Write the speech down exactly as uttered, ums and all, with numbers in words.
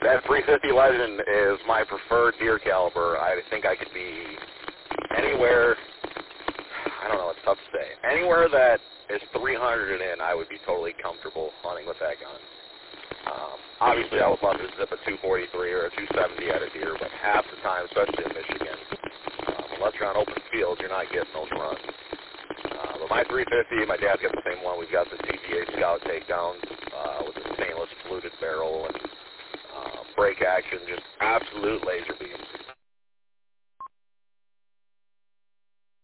that three fifty Legend is my preferred deer caliber. I think I could be anywhere, I don't know, it's tough to say. Anywhere that is three hundred and in, I would be totally comfortable hunting with that gun. Um, obviously, I would love to zip a two forty-three or a two seventy at a deer, but half the time, especially in Michigan, um, unless you're on open fields, you're not getting those runs. Uh, but my three fifty, my dad's got the same one. We've got the T G A Scout takedowns uh, with the stainless fluted barrel and uh, brake action, just absolute laser beam.